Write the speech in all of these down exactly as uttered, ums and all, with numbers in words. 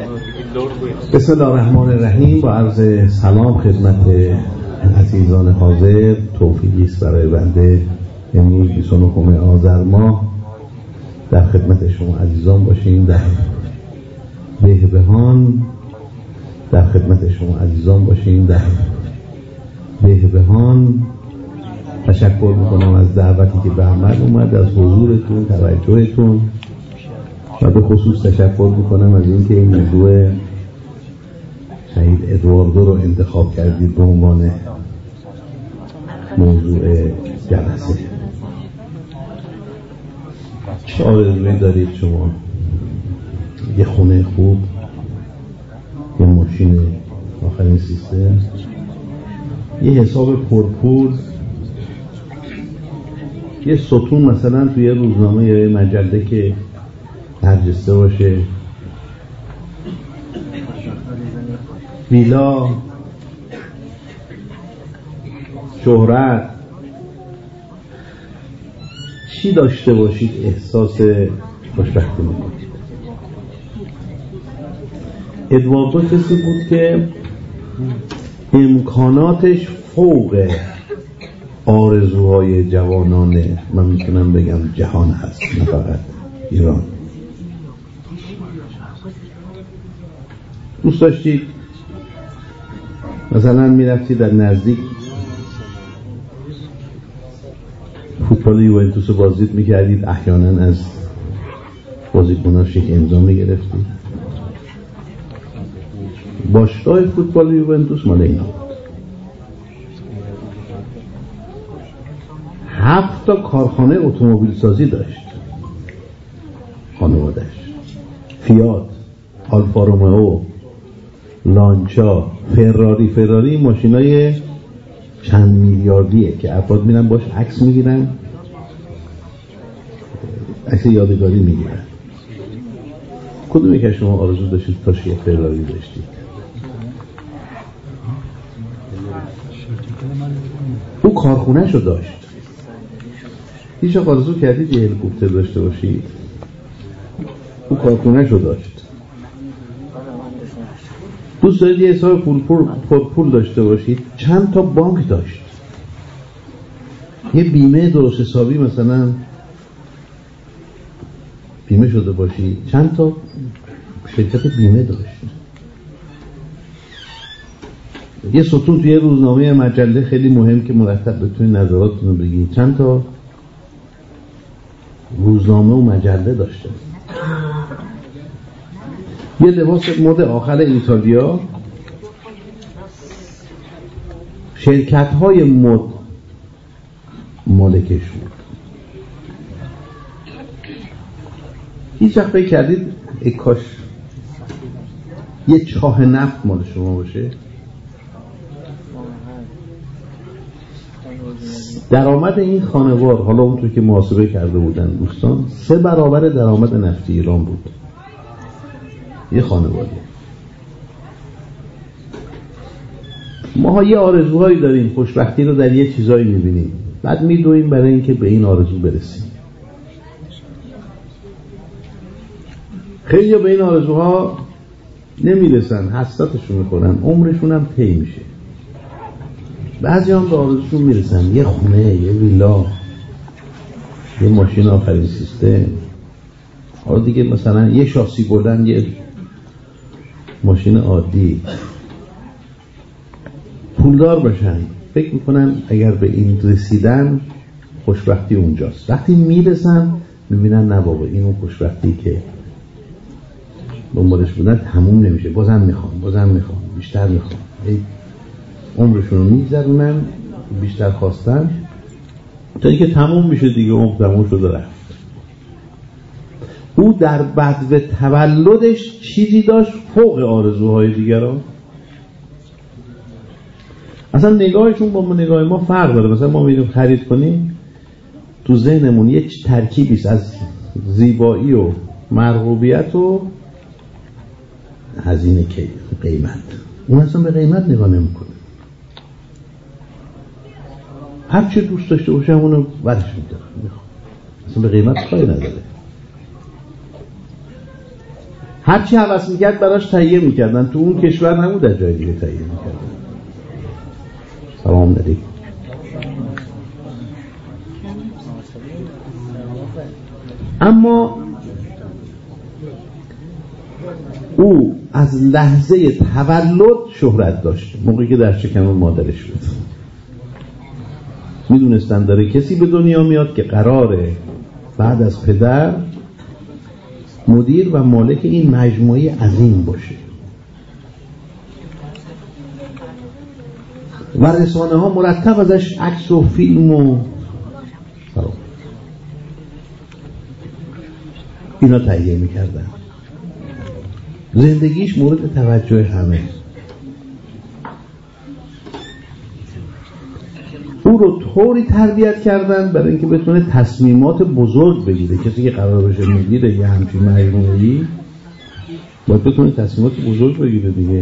بسم الله الرحمن الرحیم. با عرض سلام خدمت عزیزان حاضر، توفیقی است برای بنده یعنی بیست و نه آذر ماه در خدمت شما عزیزان باشیم، در بهبهان در خدمت شما عزیزان باشیم در بهبهان. تشکر میکنم از دعوتی که به عمل اومد، از حضورتون، توجهتون، و به خصوص تشکر میکنم از اینکه این موضوع شهید ادواردو رو انتخاب کردید به عنوان موضوع جلسه. چه آرزویی دارید شما؟ یه خونه خوب، یه ماشین آخرین سیستم، یه حساب پرپول، یه ستون مثلا توی روزنامه یا مجله که برجسته باشه، ویلا، شهرت. چی داشته باشید احساس خوشبختی میکنید؟ ادواردو کسی بود که امکاناتش فوق آرزوهای جوانان، من میتونم بگم جهان هست، نه فقط ایران. دوست داشتید مثلا میرفتید در نزدیک فوتبال یوونتوس بازدید میکردید، احیانا از بازیکناش یک امضا میگرفتید. باشگاه فوتبال یوونتوس مال اینا بود. هفت تا کارخانه اتومبیل سازی داشت خانوادش، فیات، آلفا رومئو، لانچا، فراری. فراری ماشینای چند میلیاردیه که افراد میرن باش عکس میگیرن، عکس یادگاری میگیرن. کدومی که شما آرزو داشتید تا یه فراری داشتید؟ او کارخونه شو داشت. هیچ آرزو کردید یه هلیکوپتر داشته باشید؟ او کارخونه شو داشت. دوست دارید یه حساب پول پول پول داشته باشید؟ چند تا بانک داشت. یه بیمه درست حسابی مثلا بیمه شده باشید، چند تا شرکت بیمه داشت. یه ستون توی روزنامه مجله خیلی مهم که مرتب بتونید نظراتتون رو بگید، چند تا روزنامه و مجله داشته. یه لباس مد آخر ایتالیا، شرکت های مد مالکش بود. هیچ وقت فکر کردید ای کاش یه چاه نفت مال شما باشه؟ درآمد این خانوار، حالا اونطور که محاسبه کرده بودن دوستان، سه برابر درآمد نفتی ایران بود. یه خانواده. ما یه آرزوهایی داریم، خوشبختی رو در یه چیزایی میبینیم، بعد میدویم برای اینکه به این آرزو برسیم. خیلی به این آرزوها نمیرسن، حسرتشون میکنن، عمرشون هم طی میشه. بعضی هم به آرزوشون میرسن، یه خونه، یه ویلا، یه ماشین آخرین سیستم. حالا دیگه مثلا یه شاسی بردن، یه ماشین عادی، پولدار باشن. فکر میکنن اگر به این رسیدن خوشبختی اونجاست. وقتی میرسن میبینن نه بابا، این اون خوشبختی که دنبالش بودن تموم نمیشه، بازم میخوام بازم میخوام بیشتر میخوام. عمرشون رو میگذرونن، بیشتر خواستن تا اینکه تموم میشه دیگه، عمر تموم شده رفت. او در بدو تولدش چیزی داشت فوق آرزوهای دیگران. اصلا نگاهشون با ما نگاه ما فرق داره. مثلا ما میریم خرید کنیم، تو ذهنمون یک ترکیبیست از زیبایی و مرغوبیت و هزینه قیمت. اون اصلا به قیمت نگاه نمیکنه. هر چه دوست داشته باشه اونو برش میداره، اصلا به قیمت کاری نداره. هرچی هوس میکرد براش تهیه میکردن. تو اون کشور نبود، در جای دیگه تهیه میکردن. سلام علیکم. اما او از لحظه تولد شهرت داشت. موقعی که در شکم مادرش بود میدونستن داره کسی به دنیا میاد که قراره بعد از پدر مدیر و مالک این مجموعه عظیم باشه و رسانه ها مرتب ازش عکس و فیلم و اینا تهیه میکردن. زندگیش مورد توجه همه. او رو طوری تربیت کردن برای اینکه بتونه تصمیمات بزرگ بگیره. کسی که قرار بشه مدیر یه همچین مجموعه‌ای باید بتونه تصمیمات بزرگ بگیره دیگه.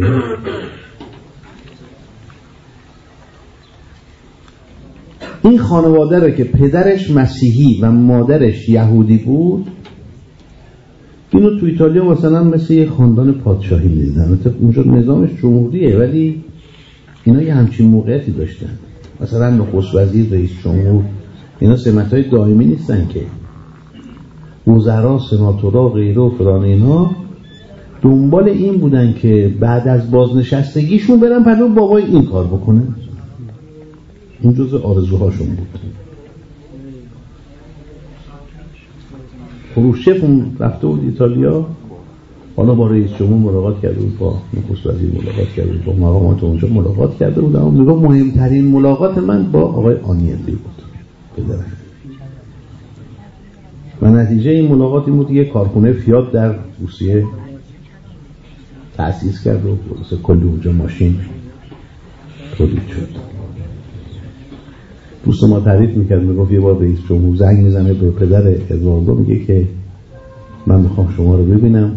این خانواده رو که پدرش مسیحی و مادرش یهودی بود، اینو تو ایتالیا مثلا مثل یه خاندان پادشاهی می‌دیدن. اونجا نظامش جمهوریه ولی اینا یه همچین موقعیتی داشتن. مثلا نخست وزیر، رئیس جمهور، اینا سمت‌های دائمی نیستن که. وزرا، سناتورا، غیره و فلان اینا دنبال این بودن که بعد از بازنشستگیشون برن پدر بابای این کار بکنن. این جزء آرزوهاشون بود. خروشچف رفته بود ایتالیا، حالا با رئیس جمهور ملاقات کرده بود، با نخست وزیر ملاقات کرده بود، با مقامات اونجا ملاقات کرده بود. اما میگه مهمترین ملاقات من با آقای آنیلی بود پدرم. و نتیجه این ملاقات این بود که کارخونه فیات در روسیه تأسیس کرد و کلی اونجا ماشین تولید شد. دوست ما تعریف میکرد، میگفت یه بار رئیس جمهور زنگ میزنه به پدر ادواردو، میگه که من میخوام شما رو ببینم.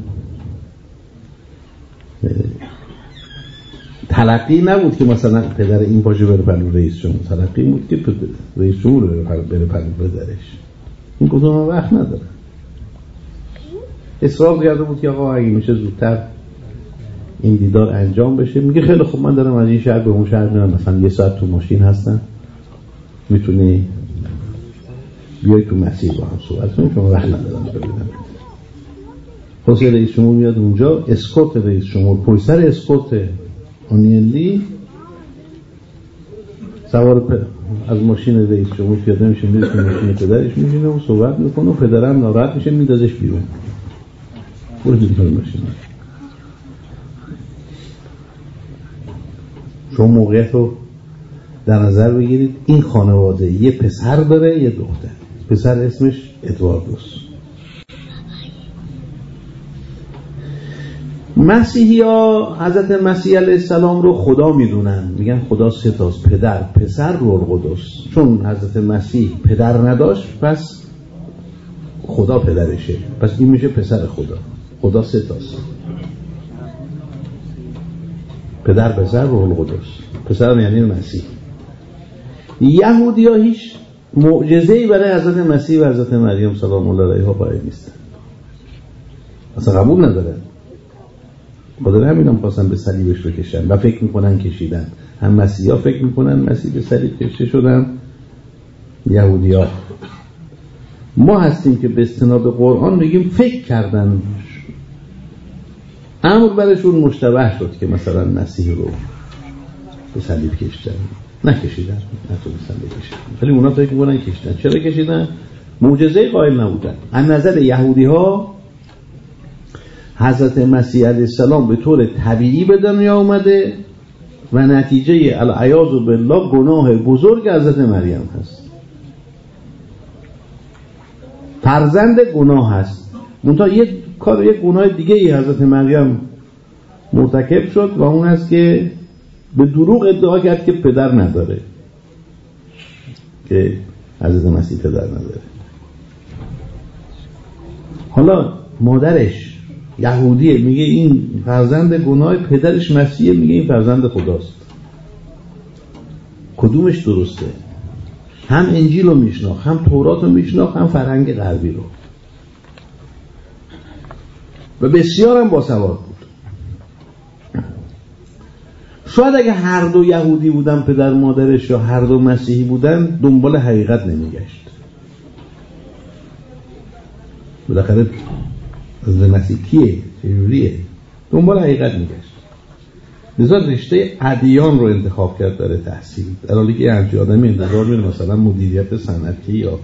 تلقی نبود که مثلا پدر این باشه بره پلو رئیس جمهور، تلقی بود که رئیس جمهور بره پلو پدرش. این گفت من وقت ندارم. اصرار کرده بود که آقا اگه میشه زودتر این دیدار انجام بشه. میگه خیلی خوب، من دارم از این شهر به اون شهر میرم، مثلا یه ساعت تو ماشین هستم، میتونی بیای تو مسیر با هم صحبت کنیم، شما وقت ندارم ببینم. خلاص رئیس جمهور میاد اونجا، اسکورت رئیس جمهور پشت سر اسکورت آنیلی سوار از ماشین رئیس جمهور پیاده میشه، میره تو ماشین پدرش میشینه و صحبت میکنه و پدرم ناراحت میشه میدازش بیرون. برو تو ماشین. شما موقعیت رو در نظر بگیرید. این خانواده یه پسر داره یه دختر. پسر اسمش ادواردوس. مسیحی ها حضرت مسیح علیه السلام رو خدا میدونن، میگن خدا سه تاست، پدر، پسر، روح القدس. چون حضرت مسیح پدر نداشت پس خدا پدرشه، پس این میشه پسر خدا. خدا سه تاست، پدر، پسر، روح القدس. پسر یعنی مسیح. یهودی ها هیچ معجزه‌ای برای حضرت مسیح و حضرت مریم سلام الله علیها قائل نیستن، اصلا قبول ندارن. خاطر همین هم خواستن به صلیبش رو کشن و فکر میکنن کشیدن. هم مسیحا فکر میکنن مسیح به صلیب کشته شدن، یهودی ها. ما هستیم که به استناد قرآن میگیم فکر کردن، امر برشون مشتبه شد که مثلا مسیح رو به صلیب کشتن، نکشیدن، نتونستن بکشن. ولی اونا فکر میکنن کشیدن. چرا کشیدن؟ معجزه قائل نبودن. از نظر یهودی ها حضرت مسیح علیه السلام به طور طبیعی به دنیا اومده و نتیجه العیاذ بالله گناه بزرگ حضرت مریم هست. فرزند گناه هست. منتها یک کار، یک گناه دیگه ای حضرت مریم مرتکب شد و اون است که به دروغ ادعا کرد که پدر نداره، که حضرت مسیح پدر نداره. حالا مادرش یهودیه، میگه این فرزند گناه، پدرش مسیحه، میگه این فرزند خداست. کدومش درسته؟ هم انجیل رو میشناخت، هم تورات رو میشناخت، هم فرهنگ غربی رو. و بسیار هم باسواد بود. شاید اگه هر دو یهودی بودن پدر مادرش یا هر دو مسیحی بودن دنبال حقیقت نمیگشت. بالاخره از مسیح کیه؟ چجوریه؟ دنبال حقیقت میگشت. لذا رشته ادیان رو انتخاب کرد برای تحصیل، در حالی که همچی آدمی انتظار میره مثلا مدیریت صنعتی یا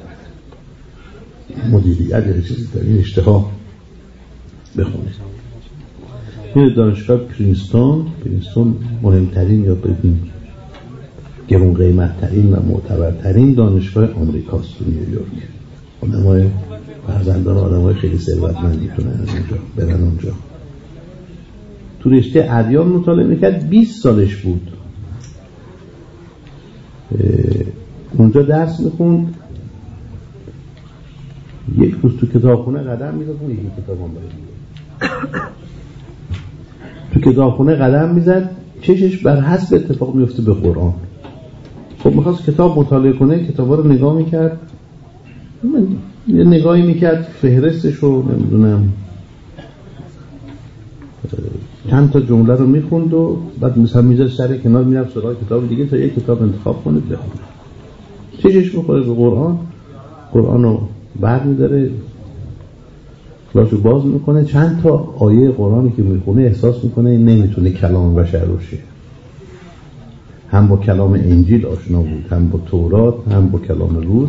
مدیریت یا چیزی در این رشته ها بخونه. این دانشگاه پرینستون پرینستون مهمترین یا بگیم گرون قیمتترین و معتبرترین دانشگاه آمریکاست تو نیویورک. آدمای فرزندان آدمای خیلی ثروتمند میتونن از اونجا برن اونجا. تو رشته ادیان مطالعه میکرد. بیست سالش بود اونجا درس میخوند. یک روز تو کتابخونه قدم میزد، اون یکی کتاب هم باید تو کتابخونه قدم میزد، چشش بر حسب اتفاق میفته به قرآن. خب میخواست کتاب مطالعه کنه، کتابا رو نگاه میکرد، یه نگاهی میکرد فهرستش رو نمیدونم چند تا جمله رو میخوند و بعد مثلا میذاره سر کنار میرفت سراغ کتاب دیگه تا یک کتاب انتخاب کنه بخونه. چشش میخوره به قرآن، قرآن رو بعد میداره فلاشو باز میکنه، چند تا آیه قرآنی که میخونه احساس میکنه نمیتونه کلام بشر باشه. هم با کلام انجیل آشنا بود، هم با تورات، هم با کلام روز.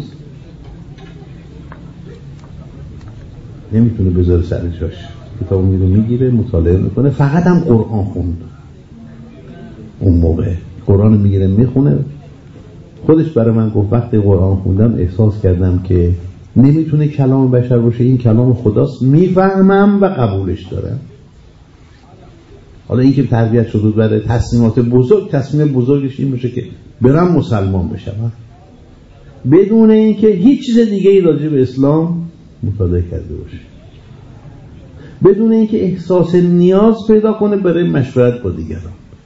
نمیتونه بذاره سر جاش، کتاب میره میگیره مطالعه میکنه. فقط هم قرآن خوند اون موقع، قرآن میگیره میخونه. خودش برای من گفت وقتی قرآن خوندم احساس کردم که نمیتونه کلام بشر باشه، این کلام خداست، میفهمم و قبولش دارم. حالا این که تربیت شده برای تصمیمات بزرگ، تصمیم بزرگش این باشه که برم مسلمان بشم بدون اینکه هیچ چیز دیگه ای راجع به اسلام مطالعه کرده باشه، بدون اینکه احساس نیاز پیدا کنه برای مشورت با دیگران،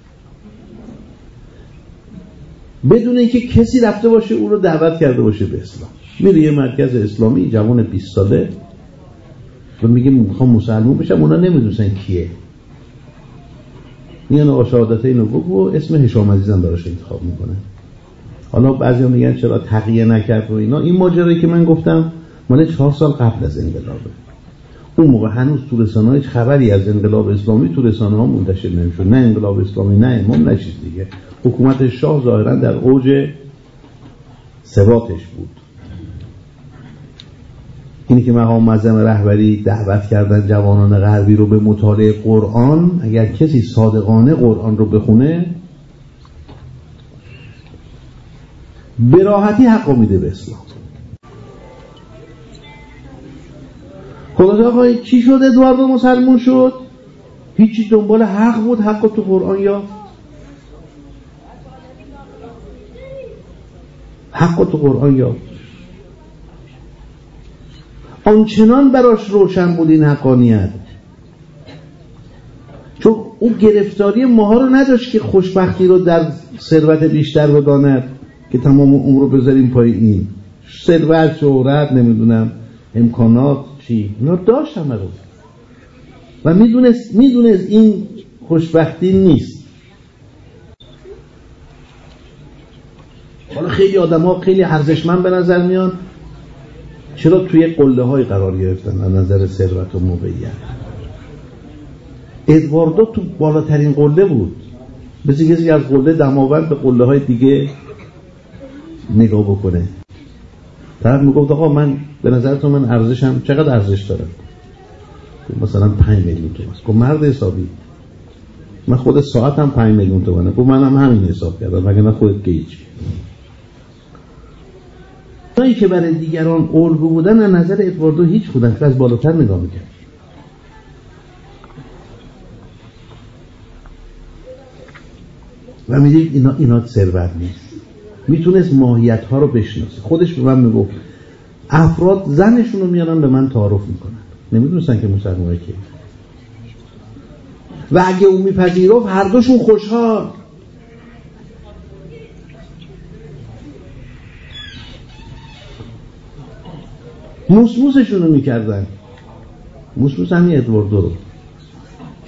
بدون اینکه کسی رفته باشه او رو دعوت کرده باشه به اسلام. میره یه مرکز اسلامی، جوان بیست ساله و میگه میخوام مسلمان بشم، اونا نمیدونن کیه. میگن آقا شهادت اینو بگو، اسم هشام عزیزم براش انتخاب میکنه. حالا بعضیا میگن چرا تقیه نکرد و اینا. این ماجرایی که من گفتم مال چهار سال قبل از انقلابه. اون موقع هنوز تو رسانه‌ها هیچ خبری از انقلاب اسلامی تو رسانه‌ها منتشر نمیشد، نه انقلاب اسلامی، نه امام، نه چیز دیگه. حکومت شاه ظاهرا در اوج ثباتش بود. اینی که مقام معظم رهبری دعوت کردن جوانان غربی رو به مطالعه قرآن، اگر کسی صادقانه قرآن رو بخونه به راحتی حق میده به اسلام. خدا آقای چی شد ادوارد مسلمون شد؟ هیچی، دنبال حق بود، حق تو قرآن یا حق تو قرآن یا آنچنان براش روشن بود این حقانیت، چون اون گرفتاری ماها رو نداشت که خوشبختی رو در ثروت بیشتر بداند که تمام عمر رو بذاریم پای این ثروت، شهرت، نمیدونم امکانات چی، اینا داشت همه رو و میدونست میدونست این خوشبختی نیست. حالا خیلی آدم ها خیلی ارزشمند به نظر میان، چرا توی قله های قرار گرفتن از نظر ثروت و موقعیت. ادواردو تو بالاترین قله بود، مثل کسی از قله دماوند به قله های دیگه نگاه بکنه. طرف میگفت آقا من به نظر تو من ارزشم چقدر ارزش دارم؟ مثلا پنج میلیون تومان. گفت مرد حسابی، من خود ساعتم پنج میلیون تومانه. گفت منم همین حساب کردم، مگه نه خودت که هیچی. اونایی که برای دیگران الگو بودن از نظر ادواردو هیچ بودن که از بالاتر نگاه میکرد. و میدید اینا اینا ثروت نیست، میتونست ماهیت ها رو بشناسه. خودش به من میگفت افراد زنشون رو میارن به من تعارف میکنن، نمیدونستن که مسلمانه که، و اگه اون میپذیرفت هر دوشون خوشحال. موسموسشون رو میکردن، موسموس همین ادواردو رو.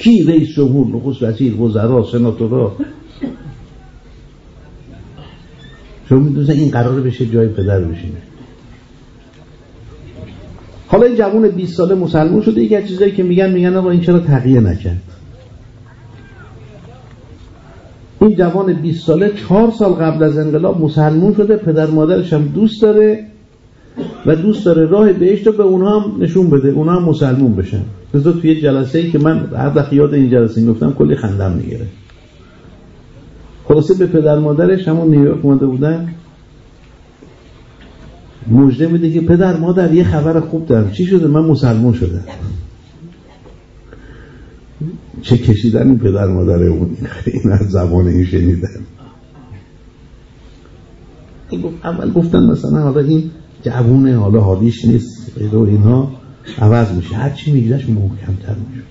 کی؟ رئیس جمهور، نخست وزیر، وزرا، سناتورا. شما میدونید این قراره بشه جای پدر بشینه. حالا این جوان بیست ساله مسلمان شده، یک از چیزایی که میگن میگن آقا این چرا تقیه نکرد؟ این جوان بیست ساله چهار سال قبل از انقلاب مسلمان شده، پدر مادرش هم دوست داره و دوست داره راه بهشت رو به اونها هم نشون بده، اونها هم مسلمان بشن. مثلا توی جلسه‌ای که من هر وقت یاد این جلسه میگفتم کلی خندم میگیره. خلاصه به پدر مادرش همون نیویورک اومده بودن، مژده میده که پدر مادر یه خبر خوب دارم. چی شده؟ من مسلمان شدم. چه کشیدن این پدر مادر اون این از زبان این شنیدن. اول گفتن مثلا حالا این جوونه، حالا حالیش نیست و اینها عوض میشه، هر چی میگذشت محکم‌تر میشه.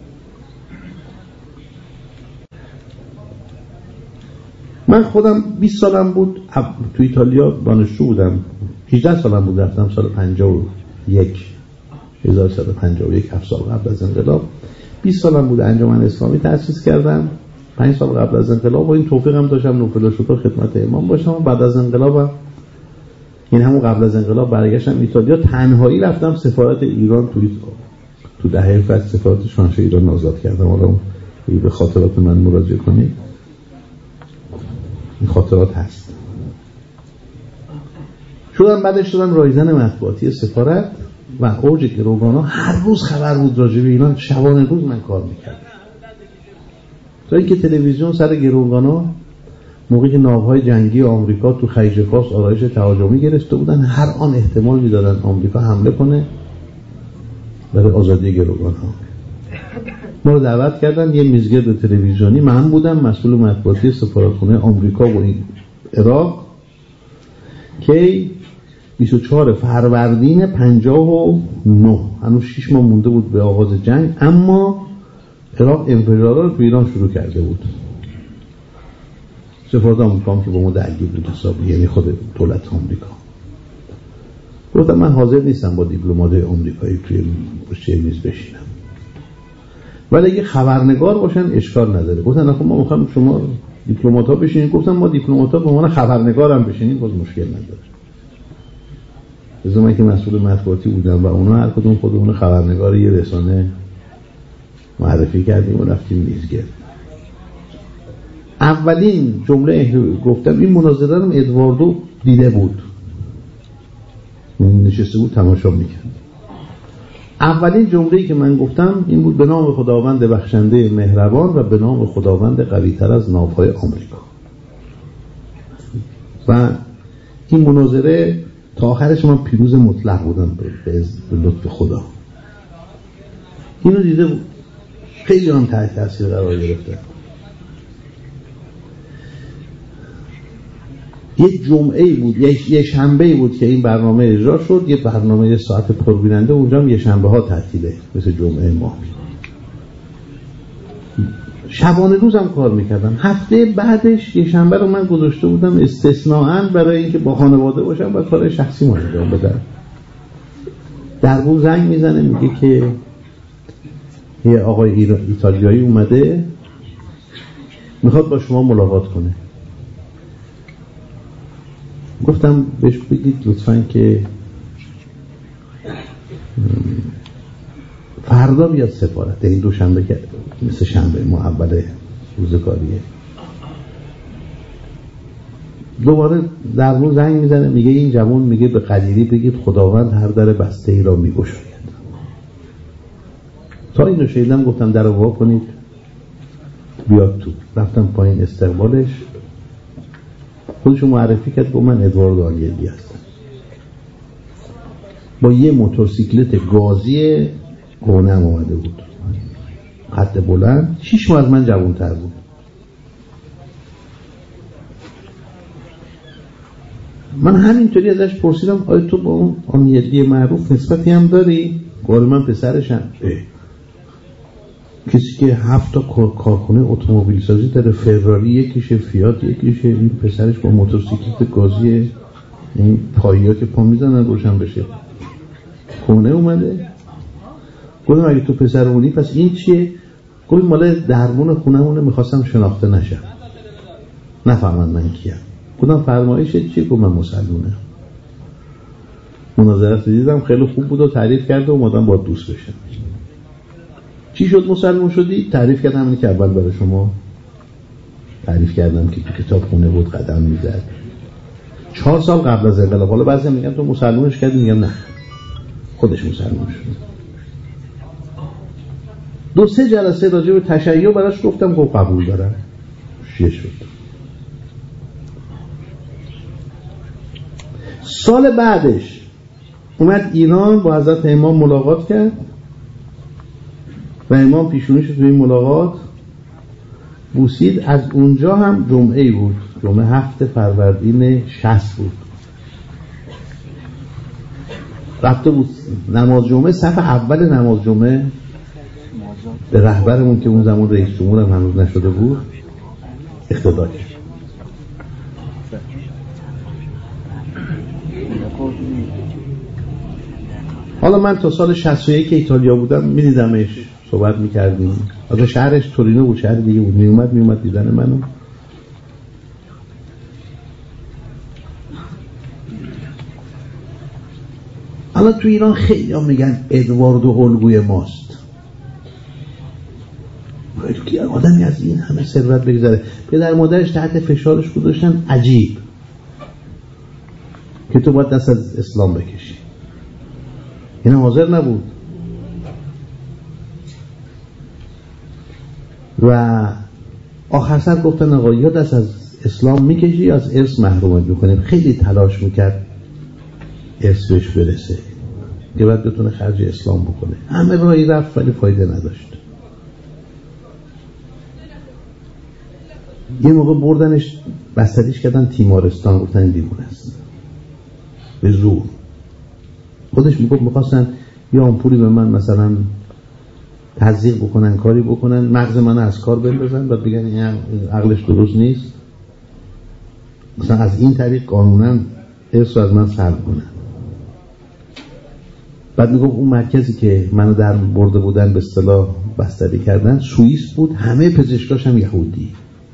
من خودم بیست سالم بود تو ایتالیا دانشجو بودم، هجده سالم بود رفتم سال پنجاه و یک هزار و سیصد و پنجاه و یک، هفت سال قبل از انقلاب. بیست سالم بود انجمن اسلامی تأسیس کردم، پنج سال قبل از انقلاب، و این توفیقم داشتم نوفل شطور خدمت امام باشم. بعد از انقلابم، این همون قبل از انقلاب، برگشتم ایتالیا، تنهایی رفتم سفارت ایران توی تو دهه فصل سفارت شاهنشاهی ایران آزاد کردم. حالا به خاطرات من مراجعه کنید، این خاطرات هست. شدم بعدش شدم رایزن مطبوعاتی سفارت و اوج گروگانا، هر روز خبر بود راجع به ایران، شبانه روز من کار میکردم. تا اینکه تلویزیون سر گروگانا موقعی که ناوهای جنگی آمریکا تو خلیج فارس آرایش تهاجمی گرفته بودن، هر آن احتمال میدادن آمریکا حمله کنه برای آزادی گروگانا. ما رو دعوت کردن یه میزگرد تلویزیونی، من بودم مسئول مطبوعاتی سفارتخونه آمریکا و این عراق، که بیست و چهارم فروردین پنجاه و نه، هنوز شش ماه مونده بود به آغاز جنگ، اما عراق انفجارات رو تو ایران شروع کرده بود. سفارت آمریکا هم که با ما درگیر بود حسابی، یعنی خود دولت آمریکا. گفتم من حاضر نیستم با دیپلمات‌های آمریکایی توی پشت میز بشینم، ولی اگه خبرنگار باشن اشکال نداره. گفتن آخه ما می‌خوایم شما دیپلمات‌ها بشینید. گفتم ما دیپلمات‌ها به عنوان خبرنگار هم بشینید باز مشکل نداره. از من که مسئول مطبوعاتی بودم و اونا هر کدوم خودمون خبرنگار یه رسانه معرفی کردیم و رفتیم میزگرد. اولین جمله گفتم، این مناظره رو ادواردو دیده بود، نشسته بود تماشا میکرد. اولین جمله‌ای که من گفتم این بود: به نام خداوند بخشنده مهربان و به نام خداوند قوی‌تر از ناوهای آمریکا. و این مناظره تا آخرش من پیروز مطلق بودم به لطف خدا. اینو دیده بود، خیلی هم تحت تاثیر قرار گرفته. یه جمعه بود، یه شنبه بود که این برنامه اجرا شد، یه برنامه ساعت پربیننده، اونجا هم یه شنبه ها تعطیله مثل جمعه ما. شبانه روزم کار میکردم. هفته بعدش یه شنبه رو من گذاشته بودم استثناءً برای اینکه با خانواده باشم و کار شخصی ما انجام بدم. در بون زنگ میزنه میگه که یه آقای ایتالیایی اومده میخواد با شما ملاقات کنه. گفتم بهش بگید لطفاً که فردا بیاد سفارت. این دو شنبه که مثل شنبه ما اول روزگاریه. دوباره در رو زنگ میزنه میگه این جوان میگه به قدیری بگید خداوند هر در بسته ای را میگشاید. تا اینو شنیدم گفتم در رو وا کنید بیاد تو. رفتم پایین استقبالش، خودشو معرفی کرد، گفت من ادوارد آنگلی هستم. با یه موتورسیکلت گازی گونم اومده بود، خط بلند، شیش ماه از من جوان‌تر بود. من همینطوری ازش پرسیدم آیا تو با اون آنگلی معروف نسبتی هم داری؟ گفت من پسرشم. کسی که هفت تا کارخونه اتومبیل سازی داره، فراری یکیشه، فیات یکیشه، این پسرش با موتورسیکلت گازی این پایه‌ها که پا میزنن روشن بشه خونه اومده. گفتم اگه تو پسر اونی پس این چیه؟ گفت مال درمون خونمونه، میخواستم شناخته نشم، نفهمن من کیم. گفتم فرمایش چی؟ گفت من مسلمونه. مناظرت دیدم خیلی خوب بود و تعریف کرد و اومدم با دوست بشم. چی شد مسلمان شدی؟ تعریف کردم اینی که اول برای شما تعریف کردم که تو کتاب خونه بود قدم میزد چهار سال قبل از انقلاب. حالا بعضی میگن تو مسلمانش کردی، میگم نه، خودش مسلمان شد. دو سه جلسه راجع به تشیع براش گفتم، گفت قبول دارم، شیعه شد. سال بعدش اومد ایران، با حضرت امام ملاقات کرد و امام پیشونیش توی این ملاقات بوسید. از اونجا هم جمعه بود، جمعه هفت فروردین شصت بود، رفته بود نماز جمعه، صف اول نماز جمعه به رهبرمون که اون زمان رئیس جمهور هم هنوز نشده بود اقتدا کرد. حالا من تا سال شصت و یک که ایتالیا بودم میدیدمش، صحبت میکردیم. از شهرش تورینو بود، شهر دیگه بود، میومد میومد دیدن منو. حالا تو ایران خیلی هم میگن ادواردو الگوی ماست. آدمی از این همه ثروت بگذاره، پدر مادرش تحت فشارش گذاشتن، عجیب که تو باید دست از اسلام بکشی. این حاضر نبود و آخر سر گفتن آقا یا دست از اسلام میکشی یا از ارث محرومت میکنیم. خیلی تلاش میکرد ارث بهش برسه که باید بتونه خرج اسلام بکنه. همه راهی رفت ولی فایده نداشت. یه موقع بردنش بستریش کردن تیمارستان، گفتن این دیوونه است، به زور. خودش میگفت میخواستن یا آمپولی به من مثلا تزریق بکنن، کاری بکنن، مغز من از کار بندازن، بعد بگن این عقلش درست نیست، مثلا از این طریق قانونا ارث رو از من سلب کنن. بعد میگفت اون مرکزی که منو در برده بودن به اصطلاح بستری کردن سوئیس بود، همه پزشکاش هم یهودی.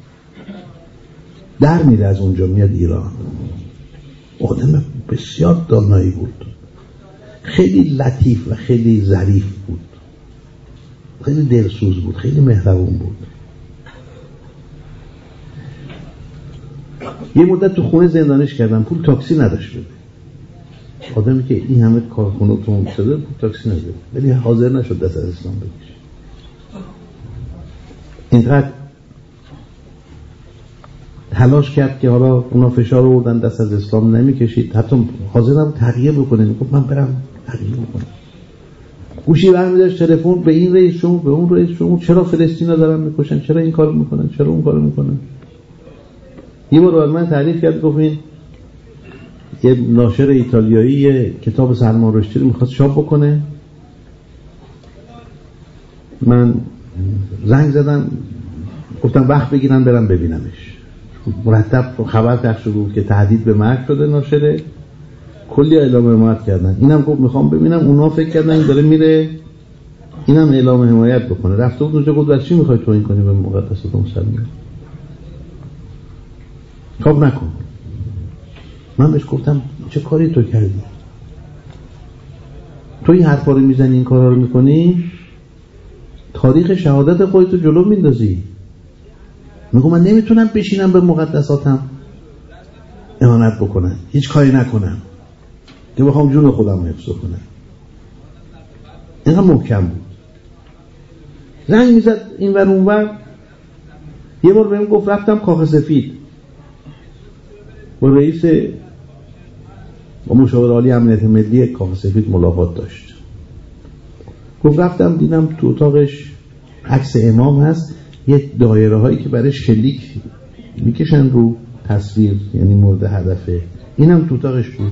در میره از اونجا میاد ایران. آدم بسیار دانایی بود، خیلی لطیف و خیلی ظریف بود، خیلی دلسوز بود، خیلی مهربون بود. یه مدت تو خونه زندانش کردم، پول تاکسی نداشت بده. آدمی که این همه کارخونه تو اون شده پول تاکسی نداشت، ولی حاضر نشد دست از اسلام بکشه. اینقدر تلاش کرد که حالا اونا فشار آوردن دست از اسلام نمیکشید، حتی حاضر نبود تغییر بکنه. میگفت من برم تغییر بکنم. گوشی برمی‌داشت تلفن به این رئیس جمهور به اون رئیس جمهور، چرا فلسطینا دارن میکشن، چرا این کارو میکنن، چرا اون کارو میکنن. یه بار برای من تعریف کرد، گفت این یه ناشر ایتالیایی کتاب سلمان رشدی رو میخواست چاپ بکنه. من زنگ زدم گفتم وقت بگیرن برم ببینمش. مرتب خبر پخش بود که تهدید به مرگ شده ناشره، کلی اعلام حمایت کردن. اینم گفت میخوام ببینم. اونا فکر کردن این داره میره اینم اعلام حمایت بکنه. رفته بود اونجا، گفت از چی میخوای توهین کنی به مقدسات مسلمان؟ چاپ نکن. من بهش گفتم چه کاری تو کردی؟ تو این حرفا رو میزنی، این کارا رو میکنی، تاریخ شهادت خودتو جلو میندازی. میگم من نمیتونم بشینم به مقدساتم اهانت بکنم، هیچ کاری نکنم که بخوام جون خودم رو حفظ کنم. اینقدر محکم بود. زنگ میزد این ور اون ور. یه بار بهم گفت رفتم کاخ سفید با رئیس با مشاور عالی امنیت ملی کاخ سفید ملاقات داشت. گفت رفتم دیدم تو اتاقش عکس امام هست، یه دایره هایی که برای شلیک میکشن رو تصویر، یعنی مورد هدفه، اینم تو اتاقش بود.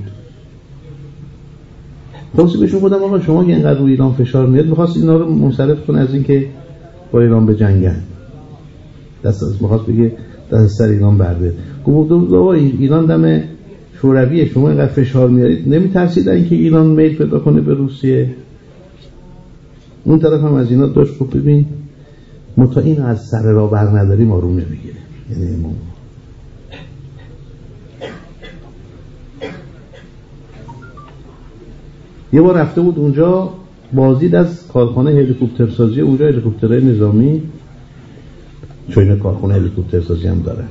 خلاصی بهشون گفتم آقا شما که اینقدر رو ایران فشار میاد، میخواست اینا رو منصرف کنه از اینکه با ایران به جنگن، دست از میخواست بگه دست از سر ایران برده. گفت آقا ایران دم شورویه، شما اینقدر فشار میارید، نمیترسید اینکه ایران میل پیدا کنه به روسیه؟ اون طرف هم از اینا داشت. گفت ببین متا این از سر را بر نداری ما رو نمیگیره. یعنی ما یه بار رفته بود اونجا بازدید از کارخانه هلیکوپتر سازی اونجا، هلیکوپترهای نظامی، چون این کارخانه هلیکوپتر سازی هم داره.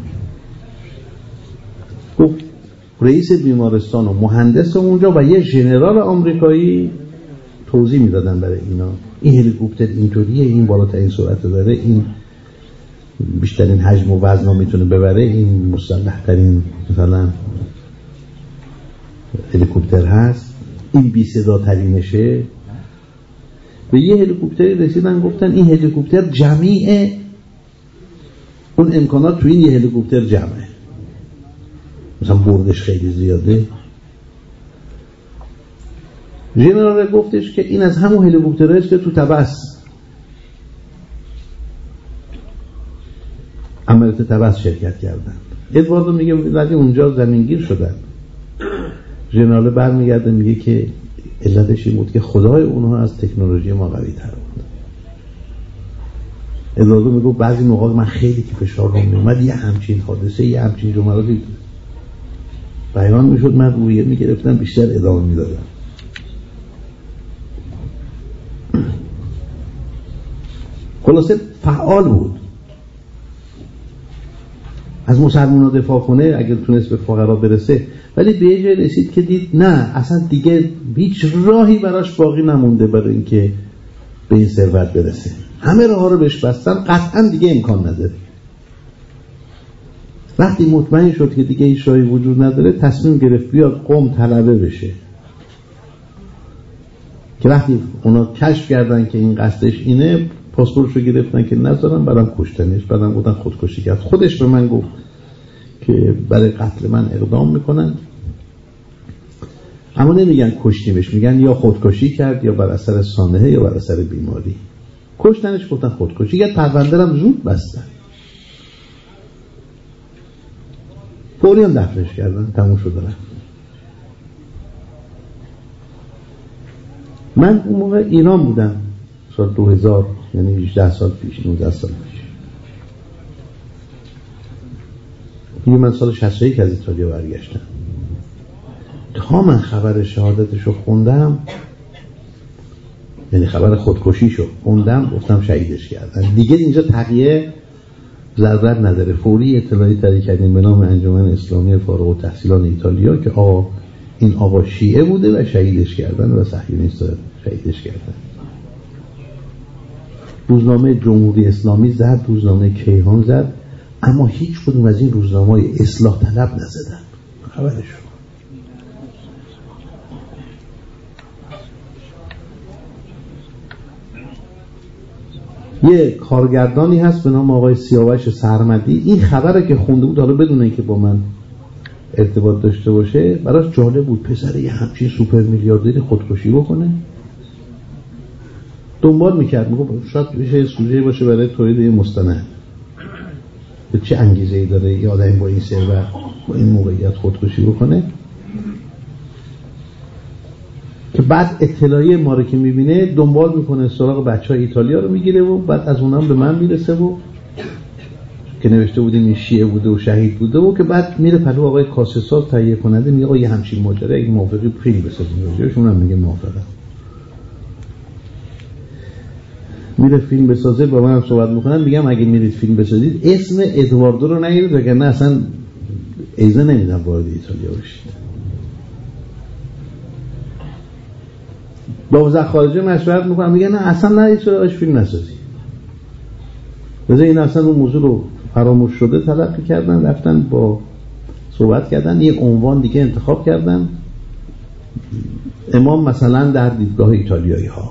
گفت رئیس بیمارستان و مهندس اونجا و یه ژنرال آمریکایی توضیح میدادن برای اینا این هلیکوپتر اینطوریه، این بالاترین سرعت داره، این بیشترین حجم و وزن رو میتونه ببره، این مسلح ترین مثلا هلیکوپتر هست، این بی صدا ترینشه. به یه هلیکوپتری رسیدن گفتن این هلیکوپتر جمیع اون امکانات تو این یه هلیکوپتر جمعه، مثلا بردش خیلی زیاده. ژنرال گفتش که این از همون هلیکوپترهایی است که تو تبس عملیات تبس شرکت کردن. ادواردو میگه ولی اونجا زمینگیر شدن. ژنرال برمیگرده میگه که علتش این بود که خدای اونها از تکنولوژی ما قوی تر بود. ادواردو میگه بعضی موقع من خیلی که فشار رو میومد یه همچین حادثه یه همچین جملاتی بیان میشد، من رویه میگرفتم بیشتر ادامه میدادم. خلاصه فعال بود، از مسلمان‌ها دفاع کنه اگر تونست به فقرا برسه، ولی به یه جای رسید که دید نه اصلا دیگه هیچ راهی براش باقی نمونده برای اینکه به این ثروت برسه. همه راه ها رو بهش بستن، قطعا دیگه امکان نداره. وقتی مطمئن شد که دیگه هیچ راهی وجود نداره، تصمیم گرفت بیاد قم طلبه بشه. که وقتی اونا کشف کردن که این قصدش اینه، پاسپورتشو گرفتن که نذارن، بعدم کشتنش، بعدم بودن خودکشی کرد. خودش به من گفت که برای قتل من اقدام میکنن، اما نمیگن کشتیمش، میگن یا خودکشی کرد یا بر اثر سانحه یا بر اثر بیماری. کشتنش گفتن خودکشی کرد، پرونده هم زود بستن، فوری هم دفنش کردن، تموم شد رفت. من اون موقع ایران بودم سال دو هزار، یعنی هجده سال پیش، نوزده سال پیش. یه من سال شصت و یک از ایتالیا برگشتم. تا من خبر شهادتشو خوندم، یعنی خبر خودکشیشو خوندم، گفتم شهیدش کردن. دیگه اینجا تقیه ضرورت نداره. فوری اطلاعی تهیه کردیم به نام انجمن اسلامی فارغ التحصیلان ایتالیا که آقا این آقا شیعه بوده و شهیدش کردن و صهیونیست‌ها شهیدش کردن. روزنامه جمهوری اسلامی زد، روزنامه کیهان زد، اما هیچ کدوم از این روزنامه‌های اصلاح طلب نزدن خبرشون. یه کارگردانی هست به نام آقای سیاوش سرمدی، این خبره که خونده بود، حالا بدون اینکه با من ارتباط داشته باشه، براش جالب بود پسر یه همچین سوپر میلیاردری خودکشی بکنه. دنبال میکرد، میگه شاید بشه سوژه باشه برای تولید یه مستند. به چه انگیزه‌ای داره یه آدمی با این ثروت با این موقعیت خودکشی بکنه؟ که بعد اطلاعیه ما رو که میبینه دنبال میکنه، سراغ بچهای ایتالیا رو میگیره و بعد از اونم به من میرسه و که نوشته بودیم این شیعه بوده و شهید بوده و که بعد میره پلو آقای کاسساز تهیه کننده، میگه آقا یه همچین ماجرا اگه موافقی فیلم بسازیم راجعش، اونم میگه موافقم. میره فیلم بسازه، با منم صحبت میکنن، میگم اگه میرید فیلم بسازید اسم ادواردو رو نگیرید وگرنه اصلا ایزه نمیدم وارد ایتالیا بشید. با وزیر خارجه مشورت میکنم، میگه نه اصلا نه، چرا اش فیلم نسازی، بذار این اصلا اون موضوع رو فراموش شده تلقی کردن، رفتن با صحبت کردن، یه عنوان دیگه انتخاب کردن، امام مثلا در دیدگاه ایتالیایی ها.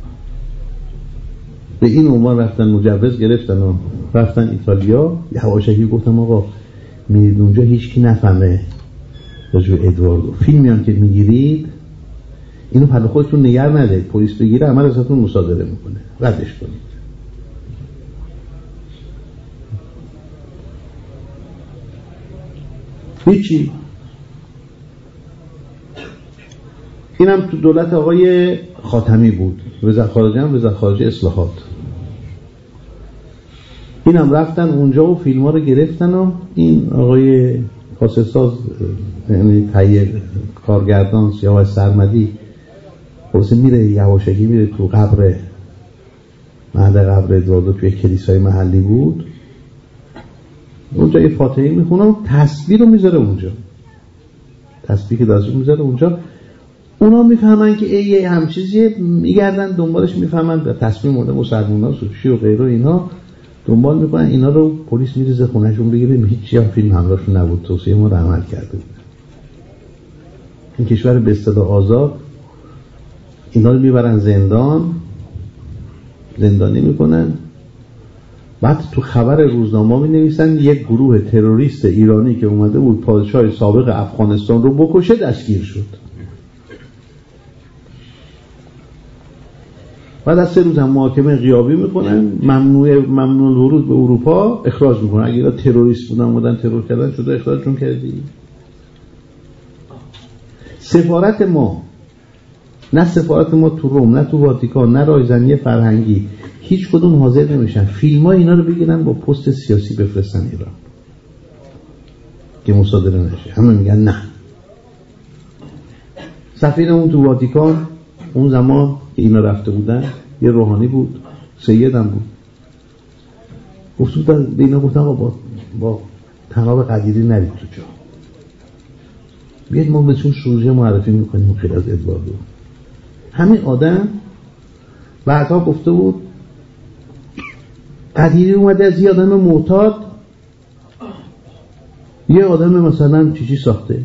به این عنوان رفتن مجوز گرفتن و رفتن ایتالیا. یه هواشکی گفتم آقا میرید اونجا هیچکی نفهمه راجع به ادواردو، فیلمی هم که میگیرید اینو پلو خودتون نگر ندید، پلیس بگیره عمل ازتون مصادره میکنه، ردش کنید. هیچی. اینم تو دولت آقای خاتمی بود، وزارت خارجه هم وزارت خارجه اصلاحات. اینم رفتن اونجا و فیلم ها رو گرفتن و این آقای کاسه ساز یعنی تهیه کارگردان سیاوش سرمدی خلاصه میره یواشکی میره تو قبر محل قبر ادواردو توی کلیسای محلی بود اونجا یه فاتحه میخونه و تسبیح رو میذاره اونجا، تسبیح که داشت میذاره اونجا. اونا میفهمن که ای یه همچیزیه، میگردن دنبالش، میفهمن به تسبیح مورد مسلمان‌ها سوشی و غیره اینا دنبال میکنن. اینا رو پلیس میریزه خونهشون بگیره، هیچ هم فیلم همراهشون نبود، توصیه ما رو عمل کرده بود. این کشور به اصطلاح آزاد اینا رو میبرن زندان، زندانی میکنن. بعد تو خبر روزنامه می نویسن یک گروه تروریست ایرانی که اومده بود پادشاه سابق افغانستان رو بکشه دستگیر شد. بعد از سه روز هم محاکمه غیابی میکنن، ممنوع ممنوع ورود به اروپا اخراج میکنن. اگه اینا تروریست بودن بودن ترور کردن شده اخراجشون کردی. سفارت ما، نه سفارت ما تو روم، نه تو واتیکان، نه رایزنی فرهنگی، هیچ کدوم حاضر نمیشن فیلم ها اینا رو بگیرن با پست سیاسی بفرستن ایران که مصادره نشه. همه میگن نه. سفیرمون تو واتیکان اون زمان که اینا رفته بودن یه روحانی بود، سیدم بود، گفتم به اینا گفتم با با تناب قدیری نرید تو جا، بیاید ما بهتون شروع معرفی میکنیم خیلی از ادواردو. همین آدم بعدها گفته بود قدیری اومده از یه آدم معتاد یه آدم مثلا چیزی ساخته